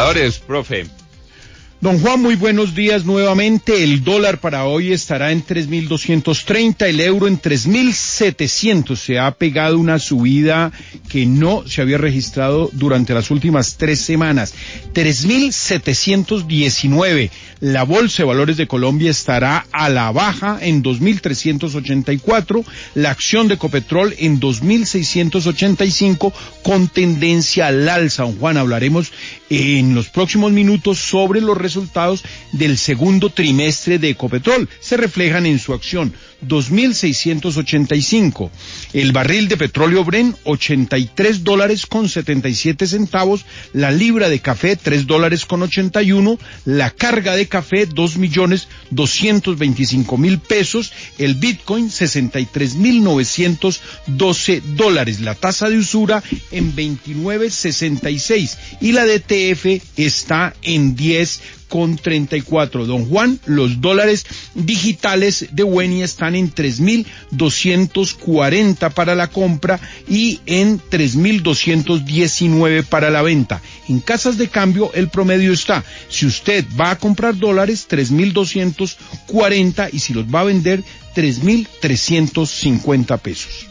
valores, profe. Don Juan, muy buenos días nuevamente. El dólar para hoy estará en 3.230, el euro en 3.700. Se ha pegado una subida que no se había registrado durante las últimas 3 semanas. 3.719. La Bolsa de Valores de Colombia estará a la baja en 2.384. La acción de Ecopetrol en 2.685 con tendencia al alza. Don Juan, hablaremos en los próximos minutos sobre los resultados del segundo trimestre de Ecopetrol. Se reflejan en su acción. 2.685. El barril de petróleo Brent, $83.77. La libra de café, $3.81. La carga de café, 2.225.000 pesos. El Bitcoin, $63.912. La tasa de usura en 29.66. Y la DTF está en 10,34. Don Juan, los dólares digitales de Weni están en 3.240 para la compra y en 3.219 para la venta. En casas de cambio el promedio está, si usted va a comprar dólares, 3.240 y si los va a vender, 3.350 pesos.